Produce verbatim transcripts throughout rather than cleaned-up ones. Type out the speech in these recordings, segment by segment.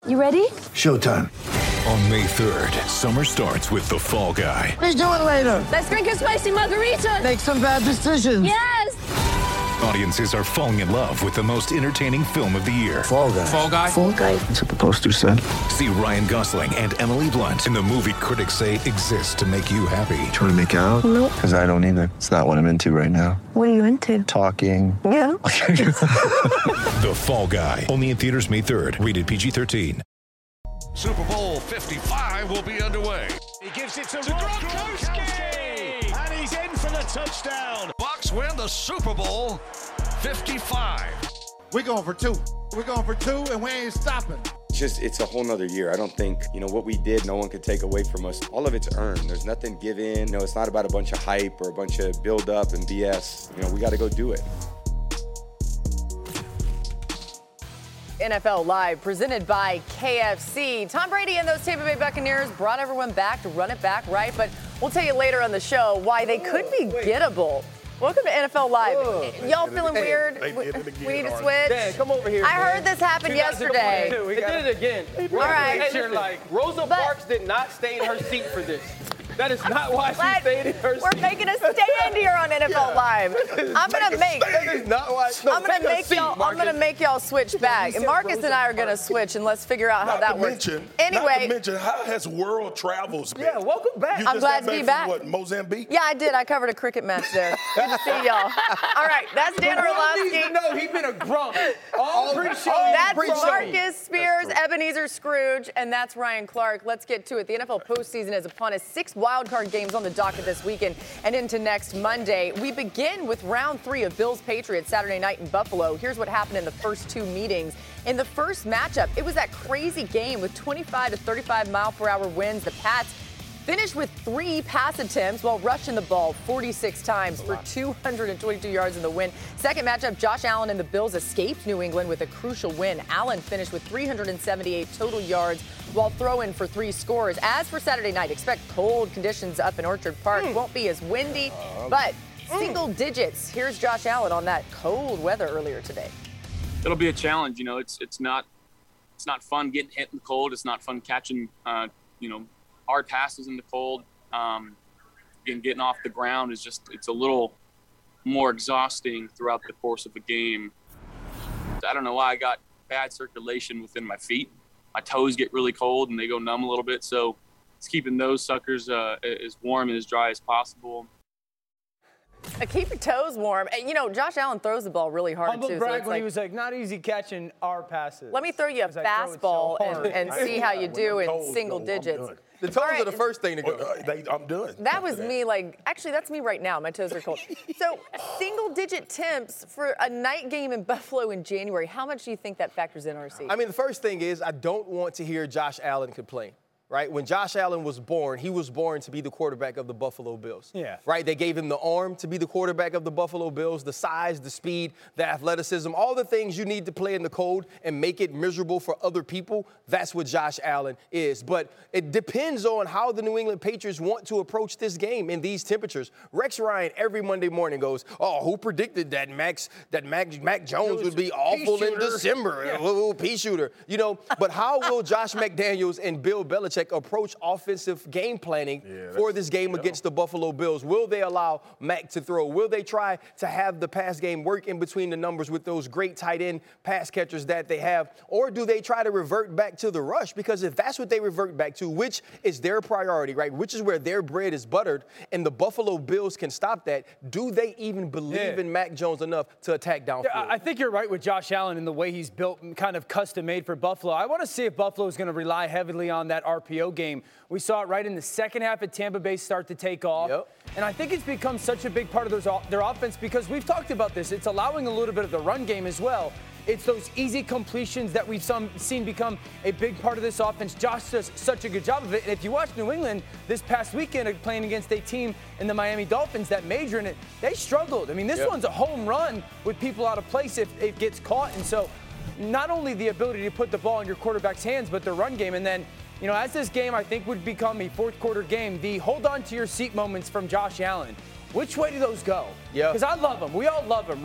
You ready? Showtime. On May third, summer starts with The Fall Guy. Let's do it later. Let's drink a spicy margarita. Make some bad decisions. Yes. Audiences are falling in love with the most entertaining film of the year. Fall Guy. Fall Guy? Fall Guy. That's what the poster said. See Ryan Gosling and Emily Blunt in the movie critics say exists to make you happy. Trying to make it out? Nope. Because I don't either. It's not what I'm into right now. What are you into? Talking. Yeah. The Fall Guy. Only in theaters May third. Rated P G thirteen. Super Bowl fifty-five will be underway. He gives it to, to Gronkowski, and he's in for the touchdown. Bucs win the Super Bowl fifty-five. We're going for two. We're going for two, and we ain't stopping. It's just, it's a whole nother year. I don't think, you know, what we did, no one could take away from us. All of it's earned. There's nothing given. You know, it's not about a bunch of hype or a bunch of build up and B S. You know, we got to go do it. N F L Live, presented by K F C. Tom Brady and those Tampa Bay Buccaneers brought everyone back to run it back right, but we'll tell you later on the show why they could be gettable. Welcome to N F L Live. Whoa. Y'all feeling hey, weird? We, we need to switch? Dan, come over here, I man. heard this happen yesterday. We did it again. All right. Make sure, like, Rosa but, Parks did not stay in her seat for this. That is not why she stayed in her seat. We're making a stand here on N F L yeah. Live. I'm gonna make. That is not why. No, I'm gonna make seat, y'all. Marcus. I'm gonna make y'all switch back. And Marcus Rosa and I are gonna switch, and let's figure out how not that to works. Mention, anyway, not to mention, how has world travels been? Yeah, welcome back. You I'm just glad got to be back. back. From what, Mozambique? Yeah, I did. I covered a cricket match there. Good to see y'all. All right, that's Dan Orlovsky. No, he's been a grump. All pre-show. That's pre-show. Marcus Spears, Ebenezer Scrooge, and that's Ryan Clark. Let's get to it. The N F L postseason is upon us. Six wildcard games on the docket this weekend and into next Monday. We begin with round three of Bills-Patriots Saturday night in Buffalo. Here's what happened in the first two meetings. In the first matchup, it was that crazy game with twenty-five to thirty-five mile per hour winds. The Pats finished with three pass attempts while rushing the ball forty-six times for two hundred twenty-two yards in the win. Second matchup, Josh Allen and the Bills escaped New England with a crucial win. Allen finished with three hundred seventy-eight total yards while throwing for three scores. As for Saturday night, expect cold conditions up in Orchard Park. Mm. Won't be as windy, but mm. single digits. Here's Josh Allen on that cold weather earlier today. It'll be a challenge. You know, it's it's not it's not fun getting hit in the cold. It's not fun catching, uh, you know, hard passes in the cold. Um, again, getting off the ground is just, it's a little more exhausting throughout the course of a game. I don't know why I got bad circulation within my feet. My toes get really cold and they go numb a little bit. So it's keeping those suckers uh, as warm and as dry as possible. Uh, keep your toes warm. And, you know, Josh Allen throws the ball really hard, Humble too. brag so when like, he was like, not easy catching our passes. Let me throw you a fastball so and, and see how you do in toes, single no, digits. The toes right. are the first thing to go. Uh, they, I'm done. That was me, like, actually, that's me right now. My toes are cold. So, single-digit temps for a night game in Buffalo in January. How much do you think that factors in, R C? I mean, the first thing is I don't want to hear Josh Allen complain. Right? When Josh Allen was born, he was born to be the quarterback of the Buffalo Bills. Yeah. Right? They gave him the arm to be the quarterback of the Buffalo Bills, the size, the speed, the athleticism, all the things you need to play in the cold and make it miserable for other people. That's what Josh Allen is. But it depends on how the New England Patriots want to approach this game in these temperatures. Rex Ryan every Monday morning goes, oh, who predicted that Max, that Mac, Mac Jones would be awful in December? Yeah. Ooh, pea shooter. You know, but how will Josh McDaniels and Bill Belichick approach offensive game planning yeah, for this game against the Buffalo Bills? Will they allow Mac to throw? Will they try to have the pass game work in between the numbers with those great tight end pass catchers that they have? Or do they try to revert back to the rush? Because if that's what they revert back to, which is their priority, right, which is where their bread is buttered, and the Buffalo Bills can stop that, do they even believe yeah. in Mac Jones enough to attack downfield? Yeah, I think you're right with Josh Allen and the way he's built and kind of custom-made for Buffalo. I want to see if Buffalo is going to rely heavily on that R P O game. We saw it right in the second half of Tampa Bay start to take off. Yep. And I think it's become such a big part of their, their offense because we've talked about this. It's allowing a little bit of the run game as well. It's those easy completions that we've some, seen become a big part of this offense. Josh does such a good job of it. And if you watch New England this past weekend playing against a team in the Miami Dolphins that major in it, they struggled. I mean, this yep. one's a home run with people out of place if it gets caught. And so not only the ability to put the ball in your quarterback's hands, but the run game. And then, you know, as this game, I think, would become a fourth quarter game, the hold on to your seat moments from Josh Allen. Which way do those go? Yeah. Because I love them. We all love them, right?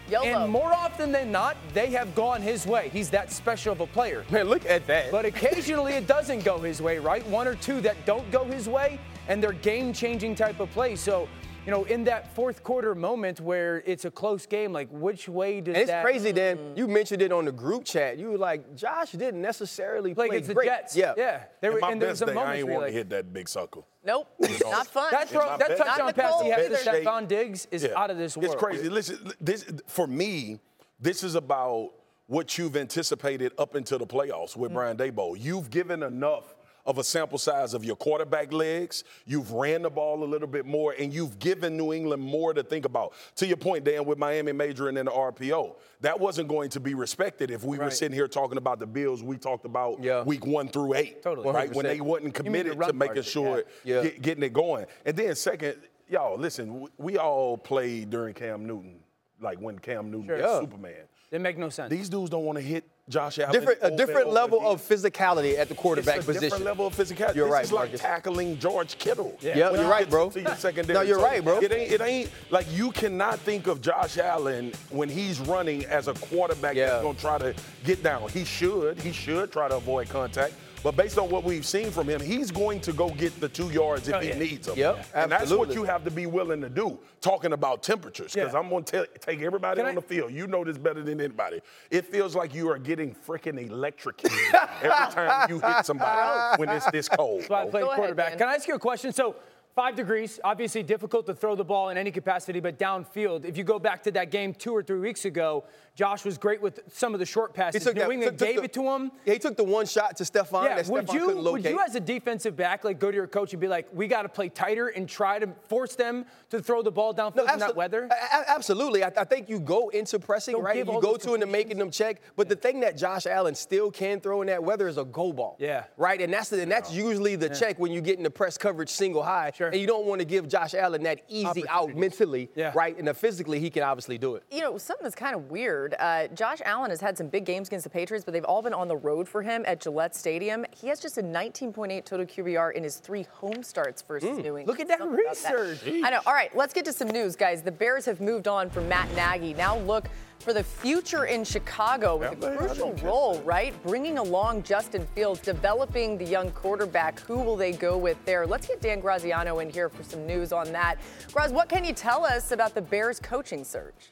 YOLO. And more often than not, they have gone his way. He's that special of a player. Man, look at that. But occasionally it doesn't go his way, right? One or two that don't go his way, and they're game-changing type of plays. So, you know, in that fourth quarter moment where it's a close game, like which way does and it's that? It's crazy, Dan. You mentioned it on the group chat. You were like, Josh didn't necessarily play like it's great. the Jets. Yeah, yeah. There in were, my and there best was a day, I moment ain't where want like, to hit that big sucker. Nope, not fun. That, throw, that touchdown Not pass he had to Better shape. Stephon Diggs is Yeah. out of this world. It's crazy. Listen, this for me, this is about what you've anticipated up into the playoffs with mm-hmm. Brian Daboll. You've given enough of a sample size of your quarterback legs. You've ran the ball a little bit more, and you've given New England more to think about. To your point, Dan, with Miami majoring in the R P O, that wasn't going to be respected if we right. were sitting here talking about the Bills we talked about yeah. week one through eight. Totally. Right? one hundred percent. When they wasn't committed to making market, sure yeah. Get, getting it going. And then second, y'all, listen, we all played during Cam Newton, like when Cam Newton sure. was yeah. Superman. It make no sense. These dudes don't want to hit Josh Allen. Different, a different level again. of physicality at the quarterback it's a position. Different level of physicality. You're this right, is like Marcus. tackling George Kittle. Yeah, yep, you're right, bro. To your secondary. No, you're so right, bro. It ain't, it ain't like you cannot think of Josh Allen when he's running as a quarterback yeah. that's going to try to get down. He should. He should try to avoid contact. But based on what we've seen from him, he's going to go get the two yards if oh, yeah. he needs them. Yep, and absolutely. that's what you have to be willing to do, talking about temperatures. Because yeah. I'm going to take everybody Can on I? the field. You know this better than anybody. It feels like you are getting freaking electrocuted every time you hit somebody when it's this cold. So I played Go quarterback. Ahead, Can I ask you a question? So five degrees, obviously difficult to throw the ball in any capacity, but downfield. If you go back to that game two or three weeks ago, Josh was great with some of the short passes. New that, England took, gave took it to him. Yeah, he took the one shot to Stephon yeah, that would Stephon you, couldn't locate. Would you, as a defensive back, like go to your coach and be like, we got to play tighter and try to force them to throw the ball downfield no, in that weather? A- absolutely. I, I think you go into pressing, Don't right? You go to them and making them check. But the thing that Josh Allen still can throw in that weather is a go ball. Yeah. Right? And that's, the, and that's yeah. usually the yeah. check when you get into press coverage single high. Sure. And you don't want to give Josh Allen that easy out mentally, yeah. right? And physically, he can obviously do it. You know, something that's kind of weird. Uh, Josh Allen has had some big games against the Patriots, but they've all been on the road for him at Gillette Stadium. He has just a nineteen point eight total Q B R in his three home starts versus mm. New England. Look at that Something research. That. I know. All right, let's get to some news, guys. The Bears have moved on from Matt Nagy. Now look for the future in Chicago with a crucial role, right? Bringing along Justin Fields, developing the young quarterback. Who will they go with there? Let's get Dan Graziano in here for some news on that. Graz, what can you tell us about the Bears coaching search?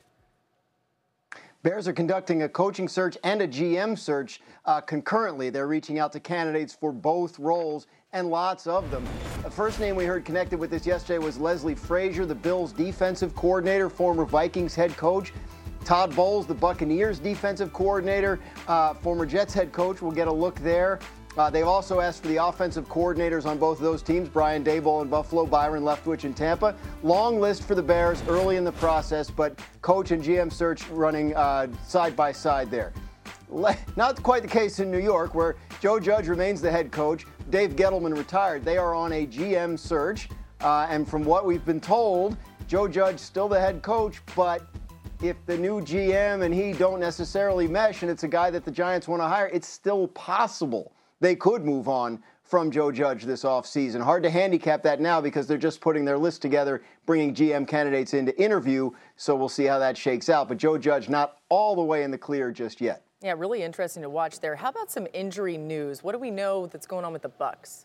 Bears are conducting a coaching search and a G M search uh, concurrently. They're reaching out to candidates for both roles, and lots of them. The first name we heard connected with this yesterday was Leslie Frazier, the Bills' defensive coordinator, former Vikings head coach. Todd Bowles, the Buccaneers' defensive coordinator, uh, former Jets head coach. We'll get a look there. Uh, they've also asked for the offensive coordinators on both of those teams, Brian Daboll in Buffalo, Byron Leftwich in Tampa. Long list for the Bears early in the process, but coach and G M search running uh, side by side there. Le- not quite the case in New York, where Joe Judge remains the head coach. Dave Gettleman retired. They are on a G M search, uh, and from what we've been told, Joe Judge still the head coach, but if the new G M and he don't necessarily mesh and it's a guy that the Giants want to hire, it's still possible they could move on from Joe Judge this offseason. Hard to handicap that now because they're just putting their list together, bringing G M candidates in to interview, so we'll see how that shakes out. But Joe Judge not all the way in the clear just yet. Yeah, really interesting to watch there. How about some injury news? What do we know that's going on with the Bucs?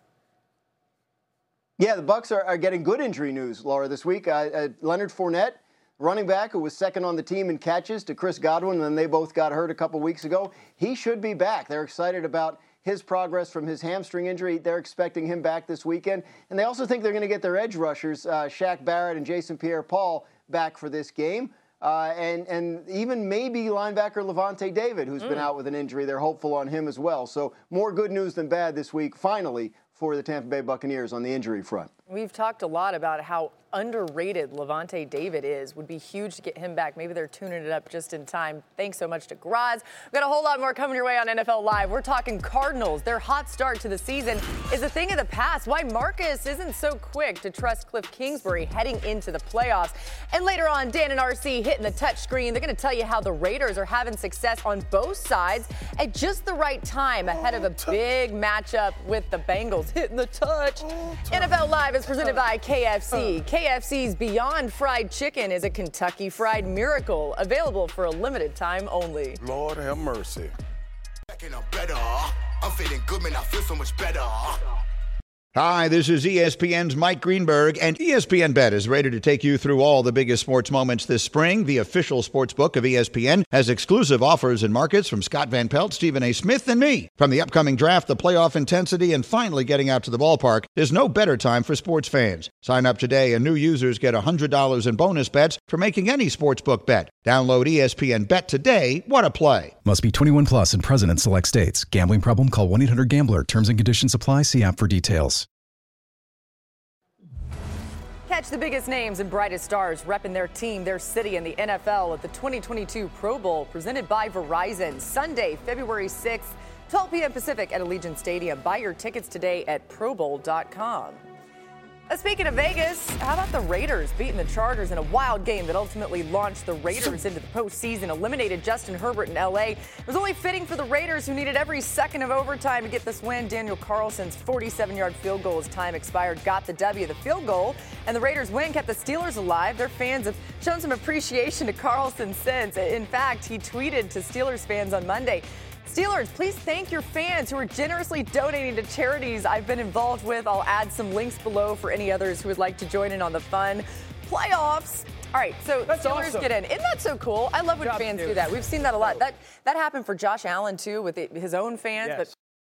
Yeah, the Bucs are, are getting good injury news, Laura, this week. Uh, uh, Leonard Fournette, running back who was second on the team in catches to Chris Godwin when they both got hurt a couple weeks ago, he should be back. They're excited about his progress from his hamstring injury. They're expecting him back this weekend. And they also think they're going to get their edge rushers, uh, Shaq Barrett and Jason Pierre-Paul, back for this game. Uh, and, and even maybe linebacker Levante David, who's mm. been out with an injury. They're hopeful on him as well. So more good news than bad this week, finally, for the Tampa Bay Buccaneers on the injury front. We've talked a lot about how underrated Levante David is. Would be huge to get him back. Maybe they're tuning it up just in time. Thanks so much to Graz. We've got a whole lot more coming your way on N F L Live. We're talking Cardinals. Their hot start to the season is a thing of the past. Why Marcus isn't so quick to trust Cliff Kingsbury heading into the playoffs. And later on, Dan and R C hitting the touch screen. They're going to tell you how the Raiders are having success on both sides at just the right time ahead of a big matchup with the Bengals. Cardinals hitting the touch. N F L Live is presented by K F C. K F C's Beyond Fried Chicken is a Kentucky Fried Miracle, available for a limited time only. Lord have mercy. I'm feeling good, man. I feel so much better. Hi, this is E S P N's Mike Greenberg, and E S P N Bet is ready to take you through all the biggest sports moments this spring. The official sports book of E S P N has exclusive offers and markets from Scott Van Pelt, Stephen A. Smith, and me. From the upcoming draft, the playoff intensity, and finally getting out to the ballpark, there's no better time for sports fans. Sign up today, and new users get one hundred dollars in bonus bets for making any sportsbook bet. Download E S P N Bet today. What a play. Must be twenty-one plus and present in select states. Gambling problem? Call one eight hundred gambler. Terms and conditions apply. See app for details. Catch the biggest names and brightest stars repping their team, their city, and the N F L at the twenty twenty-two Pro Bowl, presented by Verizon. Sunday, February sixth, twelve p.m. Pacific at Allegiant Stadium. Buy your tickets today at pro bowl dot com. Uh, speaking of Vegas, how about the Raiders beating the Chargers in a wild game that ultimately launched the Raiders into the postseason, eliminated Justin Herbert in L A? It was only fitting for the Raiders, who needed every second of overtime to get this win. Daniel Carlson's forty-seven-yard field goal as time expired got the W. The field goal and the Raiders' win kept the Steelers alive. Their fans have shown some appreciation to Carlson since. In fact, he tweeted to Steelers fans on Monday, Steelers, please thank your fans who are generously donating to charities I've been involved with. I'll add some links below for any others who would like to join in on the fun. Playoffs. All right, so That's Steelers awesome. get in. Isn't that so cool? I love when Job fans Steelers. do that. We've seen that a lot. That that happened for Josh Allen, too, with it, his own fans. Yes.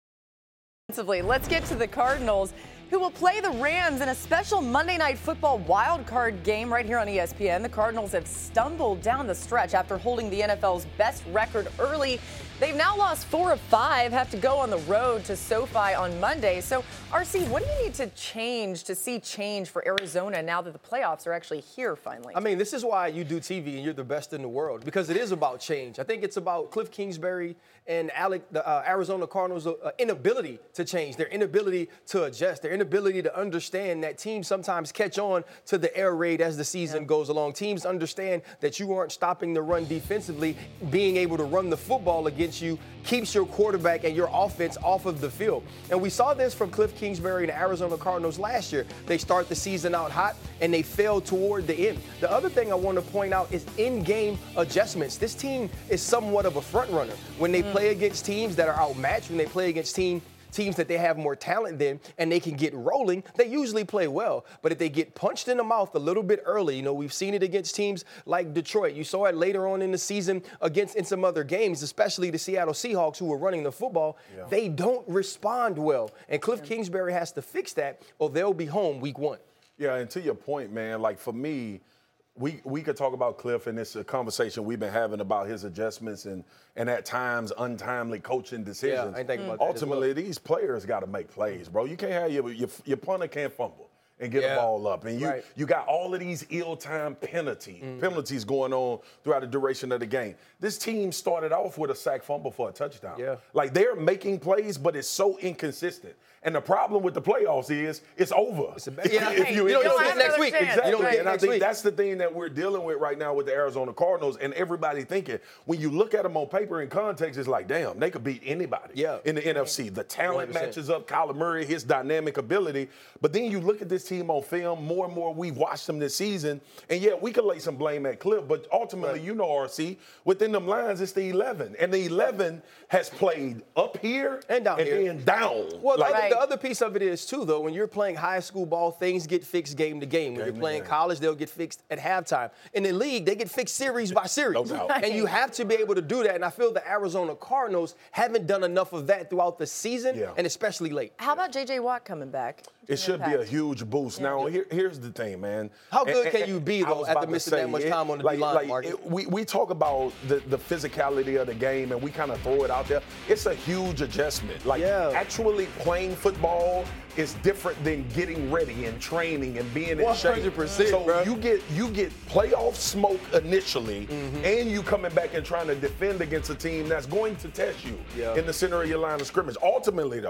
But offensively, let's get to the Cardinals, who will play the Rams in a special Monday Night Football wild card game right here on E S P N. The Cardinals have stumbled down the stretch after holding the N F L's best record early. They've now lost four of five, have to go on the road to SoFi on Monday. So, R C, what do you need to change to see change for Arizona now that the playoffs are actually here finally? I mean, this is why you do T V and you're the best in the world, because it is about change. I think it's about Cliff Kingsbury and Alec, the uh, Arizona Cardinals' uh, inability to change, their inability to adjust, their inability to understand that teams sometimes catch on to the air raid as the season yeah. goes along. Teams understand that you aren't stopping the run defensively. Being able to run the football against you keeps your quarterback and your offense off of the field. And we saw this from Cliff Kingsbury and the Arizona Cardinals last year. They start the season out hot and they fail toward the end. The other thing I want to point out is in-game adjustments. This team is somewhat of a front runner. When they mm. play against teams that are outmatched, when they play against teams teams that they have more talent than and they can get rolling, they usually play well. But if they get punched in the mouth a little bit early, you know, we've seen it against teams like Detroit. You saw it later on in the season against in some other games, especially the Seattle Seahawks, who were running the football. Yeah. They don't respond well. And Cliff yeah. Kingsbury has to fix that, or they'll be home week one. Yeah, and to your point, man, like for me, We we could talk about Cliff, and it's a conversation we've been having about his adjustments and, and at times untimely coaching decisions. Yeah, I think about Ultimately, that as well. These players got to make plays, bro. You can't have your your, your punter can't fumble and get yeah. the ball up, and you right. you got all of these ill-timed penalty mm. penalties going on throughout the duration of the game. This team started off with a sack fumble for a touchdown. Yeah. Like they're making plays, but it's so inconsistent. And the problem with the playoffs is it's over. It's a bad, yeah, if you, you don't, don't get it next week. Exactly. You don't get it and I next think week. that's the thing that we're dealing with right now with the Arizona Cardinals, and everybody thinking when you look at them on paper in context, it's like, damn, they could beat anybody yeah. in the N F C. The talent one hundred percent matches up, Kyler Murray, his dynamic ability. But then you look at this team on film, more and more we've watched them this season, and yeah, we could lay some blame at Cliff, but ultimately, right. you know, R C, within them lines, it's the eleven. And the eleven has played up here and down and here. then down. Well, like, the, other, the other piece of it is, too, though, when you're playing high school ball, things get fixed game to game. When game you're playing game. college, they'll get fixed at halftime. In the league, they get fixed series by series. No doubt. And you have to be able to do that. And I feel the Arizona Cardinals haven't done enough of that throughout the season, yeah. and especially late. How about J J Watt coming back? It should impact? be a huge boost. Yeah. Now, here, here's the thing, man. How good and, can and, you be, though, after missing say, that much it, time on the like, D-line, like, Mark? it, we, we talk about the, the physicality of the game, and we kind of throw it out there. It's a huge adjustment. Like, yeah. actually playing football is different than getting ready and training and being in one hundred percent, shape. So bro. you get you get playoff smoke initially, mm-hmm. and you coming back and trying to defend against a team that's going to test you yeah. in the center of your line of scrimmage. Ultimately, though,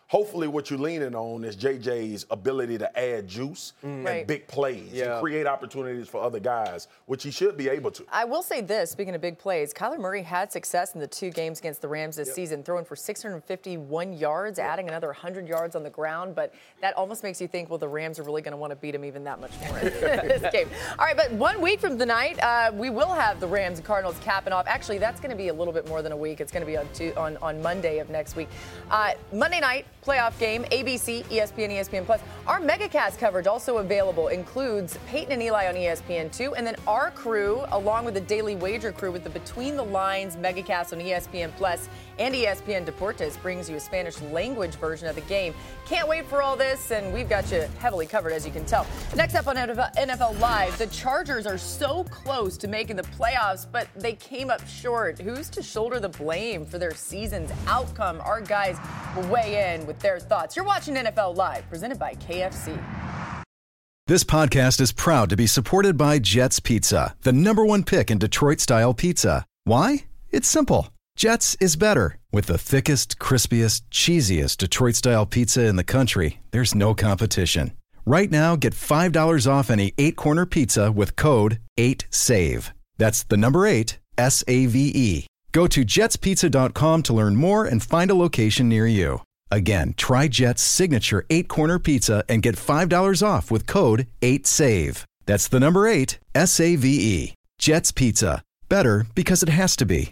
Hopefully what you're leaning on is J J's ability to add juice Mm. and Right. big plays Yeah. and create opportunities for other guys, which he should be able to. I will say this, speaking of big plays, Kyler Murray had success in the two games against the Rams this Yep. season, throwing for six hundred fifty-one yards, yep. adding another one hundred yards on the ground. But that almost makes you think, well, the Rams are really going to want to beat him even that much more in this game. All right, but one week from tonight, uh, we will have the Rams and Cardinals capping off. Actually, that's going to be a little bit more than a week. It's going to be on, two, on, on Monday of next week. Uh, Monday night, playoff game, A B C, E S P N, E S P N Plus. Our MegaCast coverage also available includes Peyton and Eli on E S P N two, and then our crew, along with the Daily Wager crew, with the Between the Lines MegaCast on E S P N Plus and E S P N Deportes, brings you a Spanish language version of the game. Can't wait for all this, and we've got you heavily covered, as you can tell. Next up on N F L Live, the Chargers are so close to making the playoffs, but they came up short. Who's to shoulder the blame for their season's outcome? Our guys will weigh in with their thoughts. You're watching N F L Live, presented by K F C. This podcast is proud to be supported by Jets Pizza, the number one pick in Detroit-style pizza. Why? It's simple. Jets is better. With the thickest, crispiest, cheesiest Detroit-style pizza in the country, there's no competition. Right now, get five dollars off any eight-corner pizza with code eight save. That's the number eight, S A V E. Go to jets pizza dot com to learn more and find a location near you. Again, try Jet's signature eight-corner pizza and get five dollars off with code eight save. That's the number eight, S A V E. Jet's Pizza. Better because it has to be.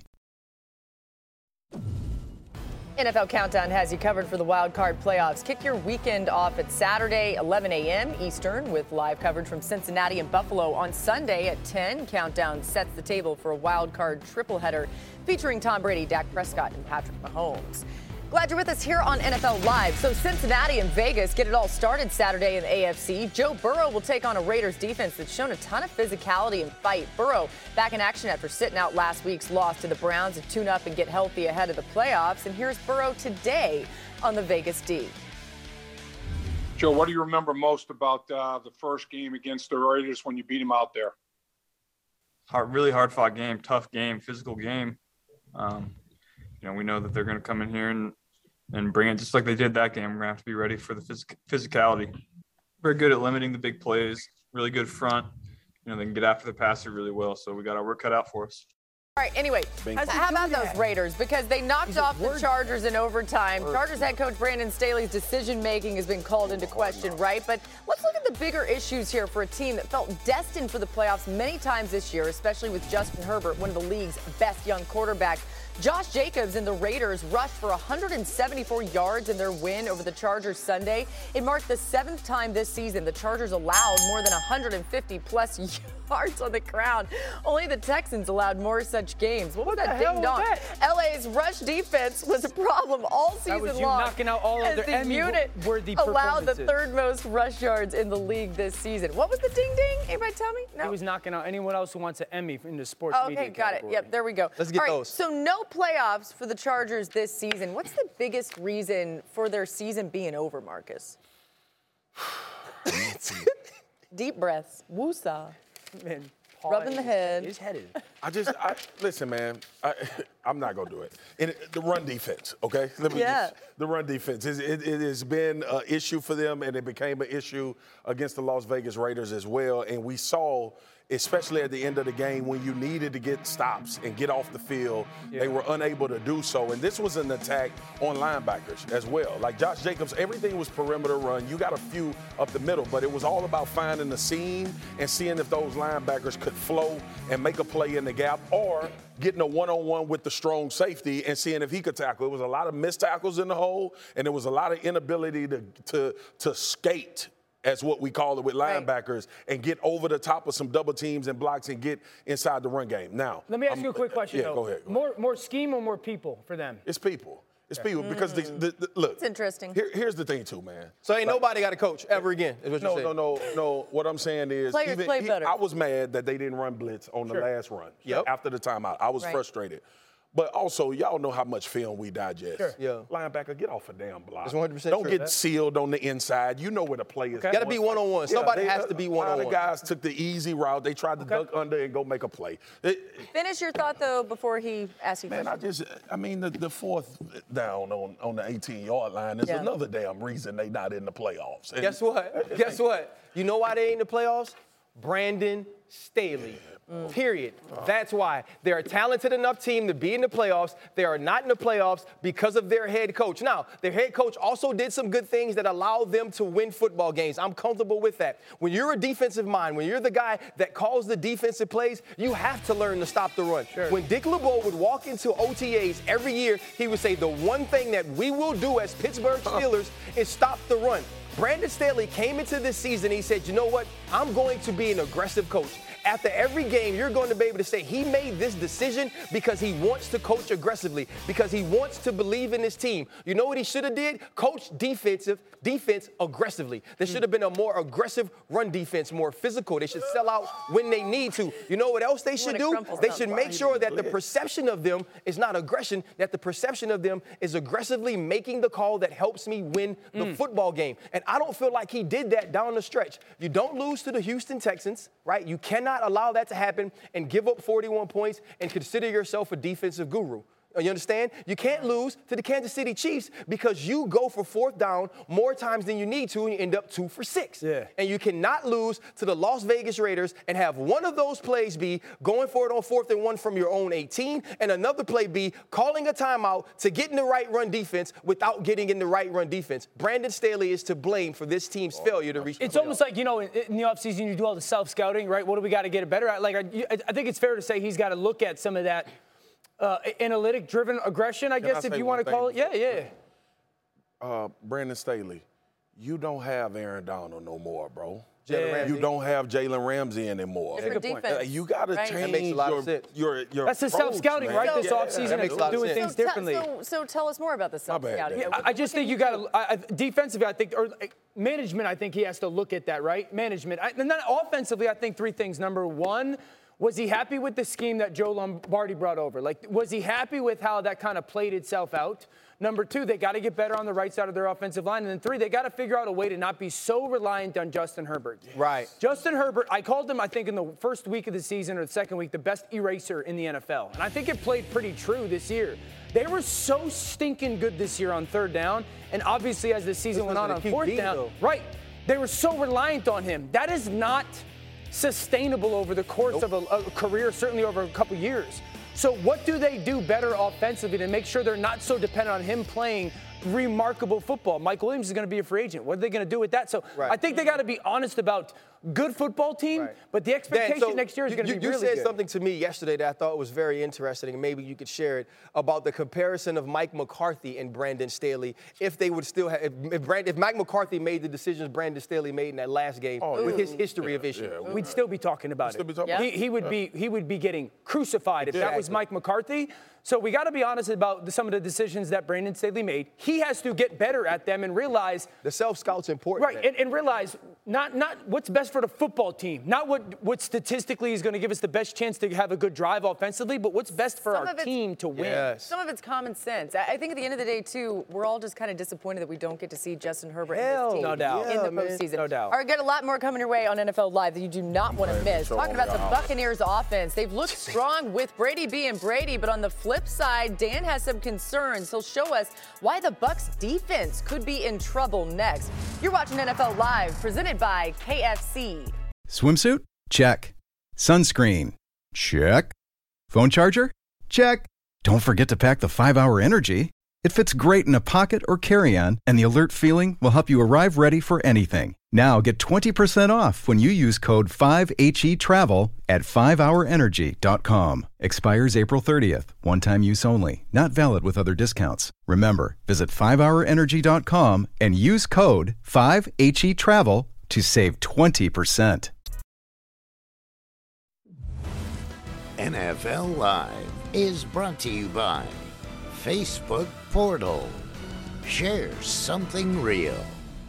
N F L Countdown has you covered for the wild card playoffs. Kick your weekend off at Saturday, eleven a.m. Eastern, with live coverage from Cincinnati and Buffalo. On Sunday at ten, Countdown sets the table for a wild card triple header featuring Tom Brady, Dak Prescott, and Patrick Mahomes. Glad you're with us here on N F L Live. So Cincinnati and Vegas get it all started Saturday in the A F C. Joe Burrow will take on a Raiders defense that's shown a ton of physicality and fight. Burrow back in action after sitting out last week's loss to the Browns to tune up and get healthy ahead of the playoffs. And here's Burrow today on the Vegas D. Joe, what do you remember most about uh, the first game against the Raiders when you beat them out there? Hard, really hard-fought game, tough game, physical game. Um, You know, we know that they're going to come in here and, and bring it just like they did that game. We're going to have to be ready for the phys- physicality. Very good at limiting the big plays, really good front. You know, they can get after the passer really well, so we got our work cut out for us. All right, anyway, Thank how you. about those Raiders? Because they knocked off the Chargers in overtime. Chargers head coach Brandon Staley's decision-making has been called into question, right? But let's look at the bigger issues here for a team that felt destined for the playoffs many times this year, especially with Justin Herbert, one of the league's best young quarterbacks. Josh Jacobs and the Raiders rushed for one hundred seventy-four yards in their win over the Chargers Sunday. It marked the seventh time this season the Chargers allowed more than one hundred fifty plus yards on the ground. Only the Texans allowed more such games. What, what was that ding dong? L A's rush defense was a problem all season that was you long. knocking out all of as their the unit Emmy-worthy allowed the performances. third most rush yards in the league this season. What was the ding ding? Anybody tell me? No. He was knocking out anyone else who wants an Emmy in the sports Oh, media okay, got category. it. Yep, there we go. Let's get All right, those. So no playoffs for the Chargers this season. What's the biggest reason for their season being over, Marcus? Deep breaths. Woosah. Man, rubbing the head. He's headed. I just, I, listen, man, I, I'm not going to do it. And it- the run defense, okay? Let me Yeah. just- the run defense, it, it, it has been an issue for them, and it became an issue against the Las Vegas Raiders as well. And we saw, especially at the end of the game, when you needed to get stops and get off the field, Yeah. they were unable to do so. And this was an attack on linebackers as well. Like Josh Jacobs, everything was perimeter run. You got a few up the middle, but it was all about finding the seam and seeing if those linebackers could flow and make a play in the gap, or getting a one-on-one with the strong safety and seeing if he could tackle. It was a lot of missed tackles in the hole, and there was a lot of inability to to to skate, as what we call it with linebackers, and get over the top of some double teams and blocks and get inside the run game. Now, Let me ask I'm- you a quick question, Yeah, though. go ahead. go More, more scheme or more people for them? It's people. It's people because the, the, the look. It's interesting. Here, here's the thing, too, man. So ain't nobody got a coach ever again, is what No, you're saying. no, no, no. What I'm saying is, Players even, play he- better. I was mad that they didn't run blitz on the Sure. last run Yep. after the timeout. I was Right. frustrated. But also, y'all know how much film we digest. Sure. Yeah. Linebacker, get off a damn block. That's one hundred percent Don't true. get That. sealed on the inside. You know where the play is. Okay. Got to be one-on-one. Yeah, Somebody they, has to be A lot one-on-one. of guys took the easy route. They tried to Okay. duck under and go make a play. It, Finish your thought, though, before he asks you Man, I questions. just, I mean, the, the fourth down on, on the eighteen-yard line is Yeah. another damn reason they not in the playoffs. And Guess what? Guess what? You know why they ain't in the playoffs? Brandon Staley. Mm. Period. That's why. They're a talented enough team to be in the playoffs. They are not in the playoffs because of their head coach. Now, their head coach also did some good things that allow them to win football games. I'm comfortable with that. When you're a defensive mind, when you're the guy that calls the defensive plays, you have to learn to stop the run. Sure. When Dick LeBeau would walk into O T As every year, he would say, the one thing that we will do as Pittsburgh Steelers is stop the run. Brandon Staley came into this season, he said, you know what? I'm going to be an aggressive coach. After every game, you're going to be able to say he made this decision because he wants to coach aggressively, because he wants to believe in his team. You know what he should have did? Coach defensive defense aggressively. There should have been a more aggressive run defense, more physical. They should sell out when they need to. You know what else they should do? They should make sure that the perception of them is not aggression, that the perception of them is aggressively making the call that helps me win the Mm. football game. And I don't feel like he did that down the stretch. You don't lose to the Houston Texans, right? You cannot allow that to happen and give up forty-one points and consider yourself a defensive guru. You understand? You can't lose to the Kansas City Chiefs because you go for fourth down more times than you need to and you end up two for six. Yeah. And you cannot lose to the Las Vegas Raiders and have one of those plays be going for it on fourth and one from your own eighteen and another play be calling a timeout to get in the right run defense without getting in the right run defense. Brandon Staley is to blame for this team's failure to reach the It's playoffs. almost like, you know, in, in the offseason, you do all the self-scouting, right? What do we got to get it better at? Like, I, I think it's fair to say he's got to look at some of that Uh, analytic-driven aggression, I Can guess, I if say you one want to call it. thing? Yeah, yeah. Uh, Brandon Staley, you don't have Aaron Donald no more, bro. Jalen Ramsey. You don't have Jalen Ramsey anymore. Different Good point. defense, Uh, you got to right? change That makes a lot your, of sense. your, your That's the approach, self-scouting, man. right? This Yeah, offseason, that makes it's a lot of doing sense. things So, te- differently. so, so tell us more about the My bad, self-scouting. Dave. What- I what just can think you do? got to, I, I- defensively, I think, or uh, management, I think he has to look at that, right? Management. I, and then offensively, I think three things. Number one, was he happy with the scheme that Joe Lombardi brought over? Like, was he happy with how that kind of played itself out? Number two, they got to get better on the right side of their offensive line. And then three, they got to figure out a way to not be so reliant on Justin Herbert. Right. Justin Herbert, I called him, I think, in the first week of the season or the second week, the best eraser in the N F L. And I think it played pretty true this year. They were so stinking good this year on third down. And obviously, as the season This went on was on the fourth Q B, down, though. right, they were so reliant on him. That is not sustainable over the course of a, a career, certainly over a couple years. So what do they do better offensively to make sure they're not so dependent on him playing remarkable football? Mike Williams is going to be a free agent. What are they going to do with that? So Right. I think they got to be honest about good football team, Right. but the expectation Dan, so next year is you- going to you- be you really said good. something to me yesterday that I thought was very interesting, and maybe you could share it, about the comparison of Mike McCarthy and Brandon Staley. If they would still have, if, if, Brand, if Mike McCarthy made the decisions Brandon Staley made in that last game Oh, with yeah. his history of issues. Yeah, We'd still be talking about still it. be talking Yeah. about He, he would be he would be getting crucified if that was Exactly. Mike McCarthy. So we got to be honest about the, some of the decisions that Brandon Staley made. He has to get better at them and realize The self-scout's important. right and, and realize not not what's best for the football team, not what what statistically is going to give us the best chance to have a good drive offensively, but what's best for Some our of it's- team to win. Yes. Some of it's common sense. I I think at the end of the day, too, we're all just kind of disappointed that we don't get to see Justin Herbert Hell, and his team no doubt. in Yeah, the man. postseason. No doubt. All right, got a lot more coming your way on N F L Live that you do not want to miss. show Talking on about the your Buccaneers offense. They've looked strong with Brady being Brady, but on the flip side, Dan has some concerns. He'll show us why the Bucs defense could be in trouble next. You're watching N F L Live, presented by K F C. Swimsuit? Check. Sunscreen? Check. Phone charger? Check. Don't forget to pack the five hour Energy. It fits great in a pocket or carry-on, and the alert feeling will help you arrive ready for anything. Now get twenty percent off when you use code five H E travel at five hour energy dot com. Expires April thirtieth. One-time use only. Not valid with other discounts. Remember, visit five hour energy dot com and use code five H E travel to save twenty percent. N F L Live is brought to you by Facebook Portal. Share something real.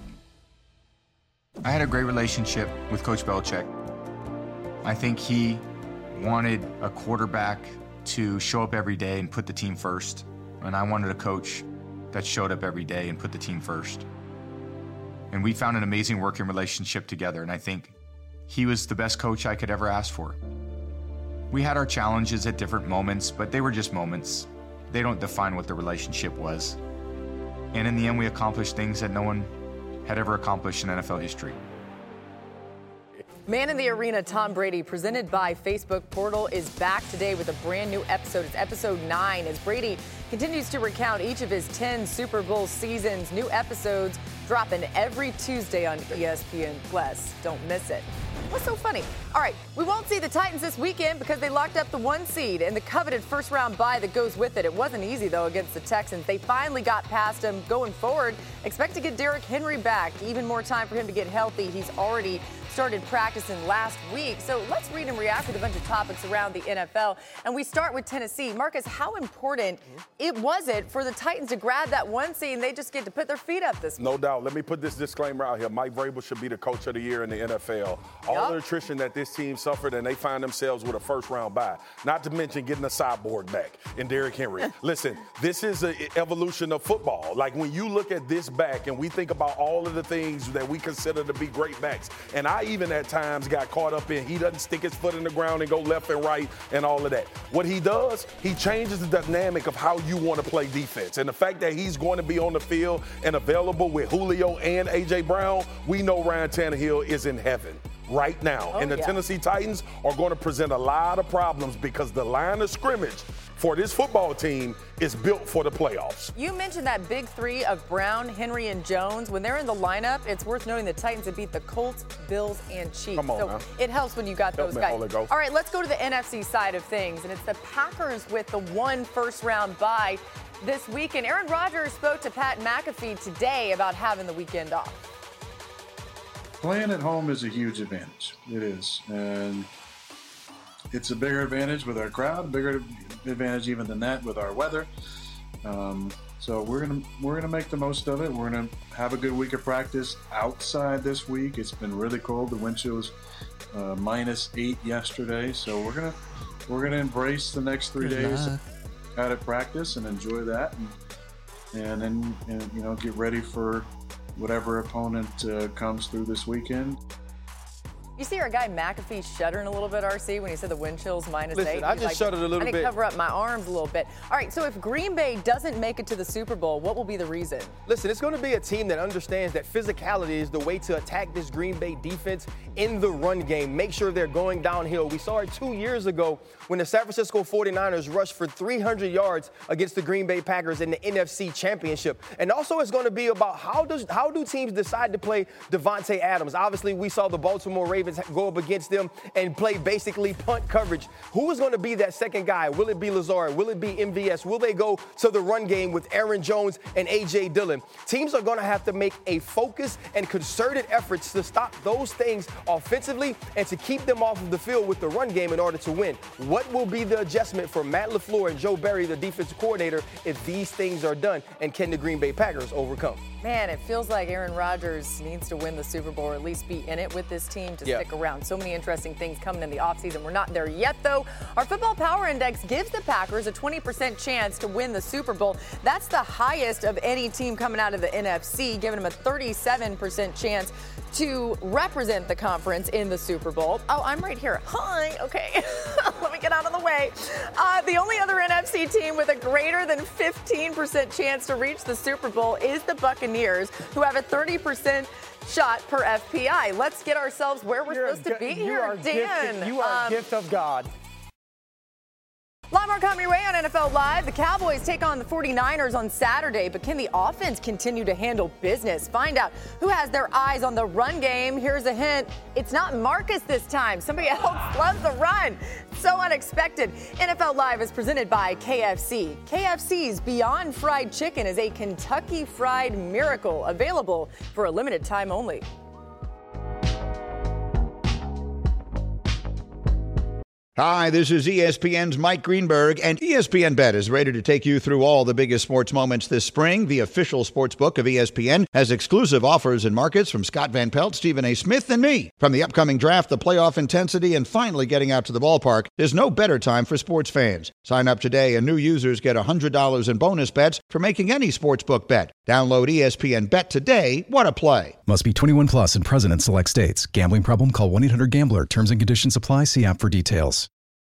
I had a great relationship with Coach Belichick. I think he wanted a quarterback to show up every day and put the team first. And I wanted a coach that showed up every day and put the team first. And we found an amazing working relationship together, and I think he was the best coach I could ever ask for. We had our challenges at different moments, but they were just moments. They don't define what the relationship was. And in the end, we accomplished things that no one had ever accomplished in N F L history. Man in the Arena, Tom Brady, presented by Facebook Portal, is back today with a brand new episode. It's episode nine as Brady continues to recount each of his ten Super Bowl seasons. New episodes dropping every Tuesday on E S P N Plus. Don't miss it. What's so funny? All right, we won't see the Titans this weekend because they locked up the one seed and the coveted first-round bye that goes with it. It wasn't easy, though, against the Texans. They finally got past them. Going forward, expect to get Derrick Henry back. Even more time for him to get healthy. He's already started practicing last week. So let's read and react with a bunch of topics around the N F L. And we start with Tennessee. Marcus, how important it was it for the Titans to grab that one seed and they just get to put their feet up this week? No doubt. Let me put this disclaimer out here. Mike Vrabel should be the coach of the year in the N F L. All Yep. the attrition that this team suffered, and they find themselves with a first-round bye. Not to mention getting a cyborg back in Derrick Henry. Listen, this is an evolution of football. Like, when you look at this back and we think about all of the things that we consider to be great backs, and I even at times got caught up in he doesn't stick his foot in the ground and go left and right and all of that. What he does, he changes the dynamic of how you want to play defense. And the fact that he's going to be on the field and available with Julio and A J Brown, we know Ryan Tannehill is in heaven right now. Oh, and the yeah. Tennessee Titans are going to present a lot of problems because the line of scrimmage for this football team is built for the playoffs. You mentioned that big three of Brown, Henry, and Jones. When they're in the lineup, it's worth noting the Titans have beat the Colts, Bills, and Chiefs. Come on so now. it helps when you got Help those me, guys. Holy Ghost. All right, let's go to the N F C side of things, and it's the Packers with the one first-round bye this weekend. Aaron Rodgers spoke to Pat McAfee today about having the weekend off. Playing at home is a huge advantage. It is. And it's a bigger advantage with our crowd, bigger advantage even than that with our weather. Um, so we're gonna we're gonna make the most of it. We're gonna have a good week of practice outside this week. It's been really cold. The wind chill was uh, minus eight yesterday. So we're gonna we're gonna embrace the next three Good days luck. out at practice and enjoy that, and, and then and, you know get ready for whatever opponent uh, comes through this weekend. You see our guy McAfee shuddering a little bit, R C, when he said the wind chill's minus Listen, eight. I He's just like, shuddered a little I need bit. to cover up my arms a little bit. All right, so if Green Bay doesn't make it to the Super Bowl, what will be the reason? Listen, it's going to be a team that understands that physicality is the way to attack this Green Bay defense in the run game. Make sure they're going downhill. We saw it two years ago when the San Francisco forty-niners rushed for three hundred yards against the Green Bay Packers in the N F C Championship. And also it's going to be about how does how do teams decide to play Devontae Adams. Obviously, we saw the Baltimore Ravens go up against them and play basically punt coverage. Who is going to be that second guy? Will it be Lazard? Will it be M V S? Will they go to the run game with Aaron Jones and A J Dillon? Teams are going to have to make a focused and concerted efforts to stop those things offensively and to keep them off of the field with the run game in order to win. What will be the adjustment for Matt LaFleur and Joe Barry, the defensive coordinator, if these things are done? And can the Green Bay Packers overcome? Man, it feels like Aaron Rodgers needs to win the Super Bowl or at least be in it with this team to Yeah. stick around. So many interesting things coming in the offseason. We're not there yet, though. Our Football Power Index gives the Packers a twenty percent chance to win the Super Bowl. That's the highest of any team coming out of the N F C, giving them a thirty-seven percent chance to represent the conference in the Super Bowl. Oh, I'm right here. Hi. Okay. Let me get out of the way. Uh, the only other N F C team with a greater than fifteen percent chance to reach the Super Bowl is the Buccaneers, who have a thirty percent shot per F P I. Let's get ourselves where we're You're a supposed to gi- be you here, are Dan. gifted- you are Um, a gift of God. A lot more coming your way on N F L Live. The Cowboys take on the forty-niners on Saturday, but can the offense continue to handle business? Find out who has their eyes on the run game. Here's a hint. It's not Marcus this time. Somebody else loves the run. So unexpected. N F L Live is presented by K F C. K F C's Beyond Fried Chicken is a Kentucky Fried Miracle, available for a limited time only. Hi, this is E S P N's Mike Greenberg, and E S P N Bet is ready to take you through all the biggest sports moments this spring. The official sports book of E S P N has exclusive offers and markets from Scott Van Pelt, Stephen A. Smith, and me. From the upcoming draft, the playoff intensity, and finally getting out to the ballpark, there's no better time for sports fans. Sign up today, and new users get one hundred dollars in bonus bets for making any sportsbook bet. Download E S P N Bet today. What a play. Must be twenty-one plus and present in select states. Gambling problem? Call one eight hundred gambler. Terms and conditions apply. See app for details.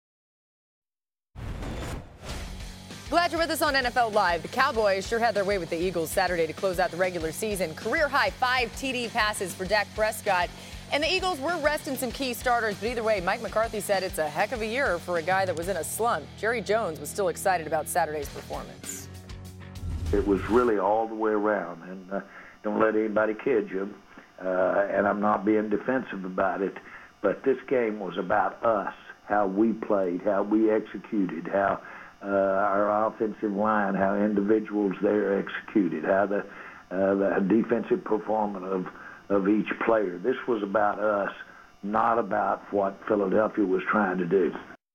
Glad you're with us on N F L Live. The Cowboys sure had their way with the Eagles Saturday to close out the regular season. Career-high five T D passes for Dak Prescott. And the Eagles were resting some key starters, but either way, Mike McCarthy said it's a heck of a year for a guy that was in a slump. Jerry Jones was still excited about Saturday's performance. It was really all the way around, and uh, don't let anybody kid you. Uh, and I'm not being defensive about it, but this game was about us, how we played, how we executed, how uh, our offensive line, how individuals there executed, how the, uh, the defensive performance of, of each player. This was about us, not about what Philadelphia was trying to do.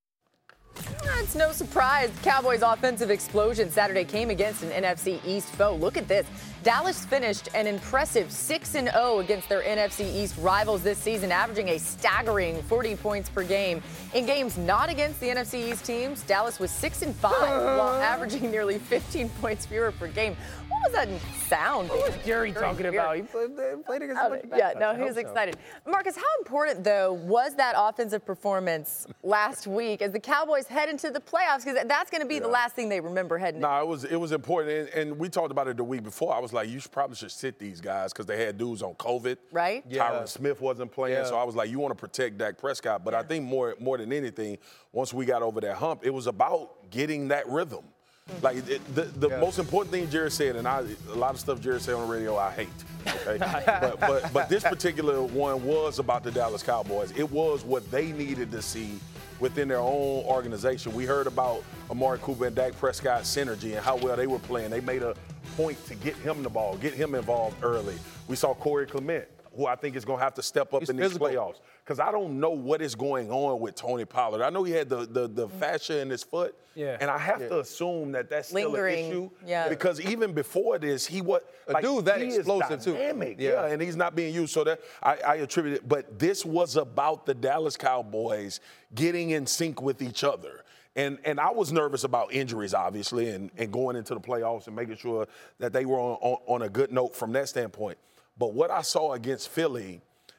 It's no surprise. The Cowboys' offensive explosion Saturday came against an N F C East foe. Look at this. Dallas finished an impressive six and oh against their N F C East rivals this season, averaging a staggering forty points per game. In games not against the N F C East teams, Dallas was six and five while averaging nearly fifteen points fewer per game. What was that sound? What was Jerry talking about? He played, played against a bunch of Yeah, bad no, guys. he was I hope so. excited. Marcus, how important, though, was that offensive performance last week as the Cowboys head into the playoffs? Because that's going to be Yeah. the last thing they remember heading No, it was it was important, and, and we talked about it the week before. I was like, you should probably should sit these guys because they had dudes on COVID. Right. Yeah. Tyron Smith wasn't playing, Yeah. so I was like, you want to protect Dak Prescott. But I think more more than anything, once we got over that hump, it was about getting that rhythm. Like it, the, the Yeah. most important thing Jerry said, and I, a lot of stuff Jerry said on the radio, I hate. Okay, but, but but this particular one was about the Dallas Cowboys. It was what they needed to see within their own organization. We heard about Amari Cooper and Dak Prescott's synergy and how well they were playing. They made a point to get him the ball, get him involved early. We saw Corey Clement, who I think is going to have to step up He's in these physical. playoffs. Because I don't know what is going on with Tony Pollard. I know he had the the, the fascia in his foot, Yeah. and I have Yeah. to assume that that's still Lingering, an issue. yeah. Because even before this, he was A like, dude that he explosive, is too. dynamic, Yeah. yeah. and he's not being used. So that I, I attribute it. But this was about the Dallas Cowboys getting in sync with each other. And and I was nervous about injuries, obviously, and, and going into the playoffs and making sure that they were on, on, on a good note from that standpoint. But what I saw against Philly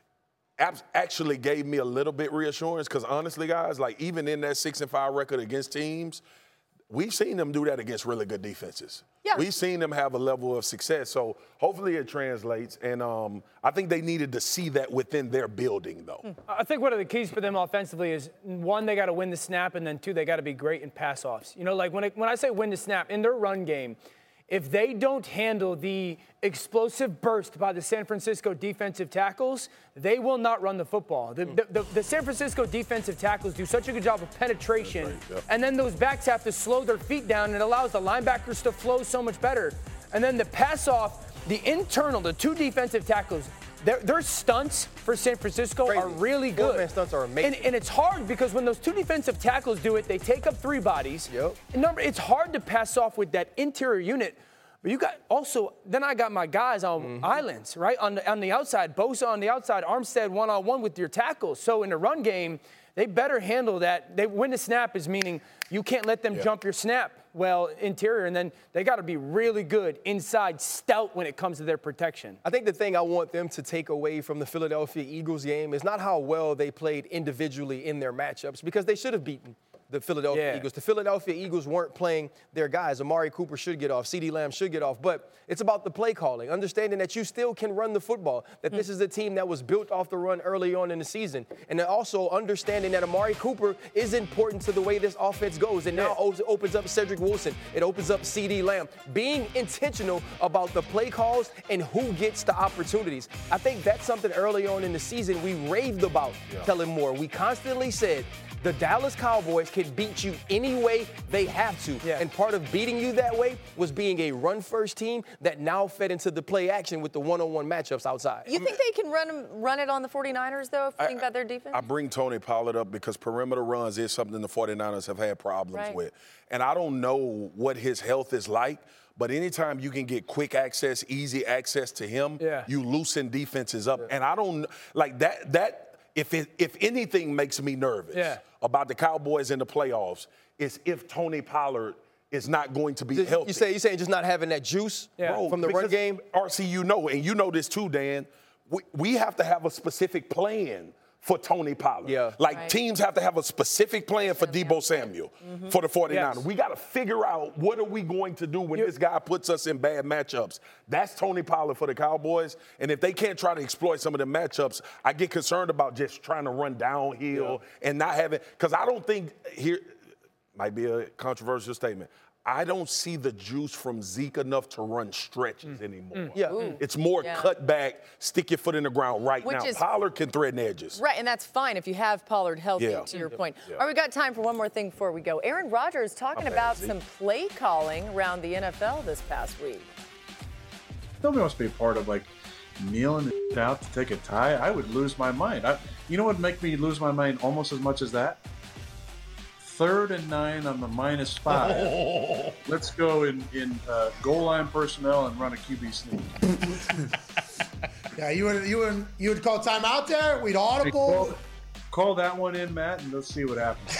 actually gave me a little bit reassurance because honestly, guys, like even in that six and five record against teams, we've seen them do that against really good defenses. Yeah. We've seen them have a level of success. So hopefully it translates. And um, I think they needed to see that within their building, though. I think one of the keys for them offensively is, one, they got to win the snap, and then two, they got to be great in pass-offs. You know, like when I, when I say win the snap, in their run game, if they don't handle the explosive burst by the San Francisco defensive tackles, they will not run the football. The, the, the, the San Francisco defensive tackles do such a good job of penetration, right, yeah. and then those backs have to slow their feet down, and it allows the linebackers to flow so much better. And then the pass off, the internal, the two defensive tackles, their, their stunts for San Francisco Crazy. are really good. Four-man stunts are amazing. And, and it's hard because when those two defensive tackles do it, they take up three bodies. Yep. And number, it's hard to pass off with that interior unit. But you got also, then I got my guys on Mm-hmm. islands, right? On the, on the outside, Bosa on the outside, Armstead one-on-one with your tackles. So in the run game, they better handle that. They win the snap is meaning you can't let them Yeah. jump your snap well interior, and then they got to be really good inside, stout when it comes to their protection. I think the thing I want them to take away from the Philadelphia Eagles game is not how well they played individually in their matchups, because they should have beaten the Philadelphia Yeah. Eagles. The Philadelphia Eagles weren't playing their guys. Amari Cooper should get off. CeeDee Lamb should get off. But it's about the play calling, understanding that you still can run the football, that this is a team that was built off the run early on in the season. And then also understanding that Amari Cooper is important to the way this offense goes. And now it opens up Cedric Wilson. It opens up CeeDee Lamb. Being intentional about the play calls and who gets the opportunities. I think that's something early on in the season we raved about, Yeah. Kellen Moore. We constantly said the Dallas Cowboys can can beat you any way they have to. Yeah. And part of beating you that way was being a run-first team that now fed into the play action with the one-on-one matchups outside. You think they can run run it on the 49ers, though, if you I, think about their defense? I bring Tony Pollard up because perimeter runs is something the 49ers have had problems Right. with. And I don't know what his health is like, but anytime you can get quick access, easy access to him, Yeah. you loosen defenses up. And I don't like that that if it, if anything makes me nervous Yeah. about the Cowboys in the playoffs, is if Tony Pollard is not going to be Just- healthy. You say you saying just not having that juice Bro, from the run because, game? R C, you know, and you know this too, Dan, we, we have to have a specific plan for Tony Pollard. Yeah. Like Right. teams have to have a specific plan for Debo Samuel Mm-hmm. for the 49ers. Yes. We got to figure out what are we going to do when this guy puts us in bad matchups. That's Tony Pollard for the Cowboys. And if they can't try to exploit some of the matchups, I get concerned about just trying to run downhill and not having – because I don't think – here might be a controversial statement. I don't see the juice from Zeke enough to run stretches anymore. Yeah. Ooh. It's more Yeah. cut back, stick your foot in the ground right Which now. is- Pollard can thread edges. Right, and that's fine if you have Pollard healthy, Yeah. to your point. Yeah. All right, we got time for one more thing before we go. Aaron Rodgers talking My bad, about Z. some play calling around the N F L this past week. Nobody wants to be a part of like kneeling out to take a tie. I would lose my mind. I, you know what would make me lose my mind almost as much as that? Third and nine on the minus five. Let's go in in uh, goal line personnel and run a Q B sneak. Yeah, you would you would you would call timeout there. We'd audible. Hey, call, call that one in, Matt, and let's see what happens.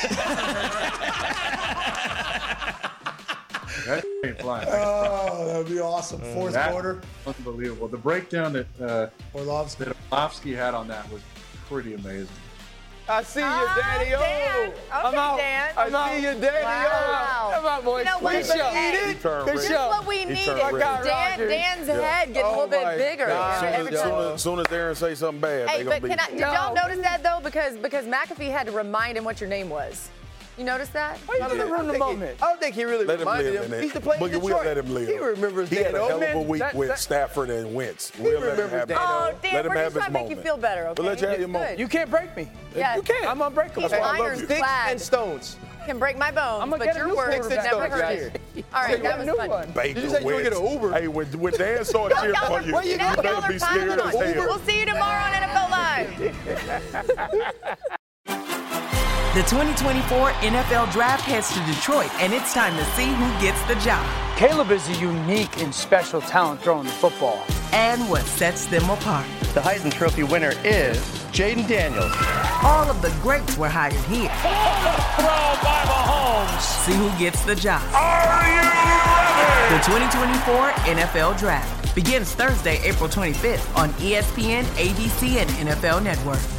That ain't flying. Oh, that would be awesome. Fourth That- quarter. Unbelievable. The breakdown that uh, Orlovsky. that Orlovsky had on that was pretty amazing. I see you, Ah, Daddy. Dan. Oh, I'm Okay, out. Dan. I I'm out. see you, Daddy. Wow. Oh, come on, boys. You know what? Good show. Hey, Eat He it. turned Good red. Just show. what we He need. turned red. got Dan, Rodgers. Dan's Yeah. head getting a Oh little bit my bigger. God. you know, Soon every as, time. soon, as, soon as Aaron say something bad, Hey, they but gonna can I, be. did y'all notice that, though? Because because McAfee had to remind him what your name was. You notice that? Why you Yeah. gonna ruin the I think moment? I don't think he really Let him reminded live him. in it. He's the player in Boogie, we'll Detroit. let him live. He remembers He had that. a Oh, hell of man, a week that- with that- Stafford and Wentz. We'll let him remembers have that. it. Oh, Let Dan, him we're have just his trying to make you moment. feel better, okay? But let you have your It's moment. good. You can't break me. Yeah. You can't. I'm unbreakable. He's That's why I love iron you. Sticks clad. and stones. Can break my bones, I'm gonna but get a your new words quarterback never next hurt. year. All right, So that you was got a fun. new one. Baker You just said you were Wentz. gonna Uber. Hey, when, when Dan started cheering Y'all- for you, Where you you now better y'all are be scared piling as on. hell. We'll see you tomorrow on N F L Live. The twenty twenty-four N F L Draft heads to Detroit, and it's time to see who gets the job Caleb is a unique and special talent throwing the football. and what sets them apart. The Heisman Trophy winner is Jaden Daniels. All of the greats were hired here. Throw by Mahomes. See who gets the job. Are you ready? The twenty twenty-four N F L Draft begins Thursday, April twenty-fifth on E S P N, A B C, and N F L Network.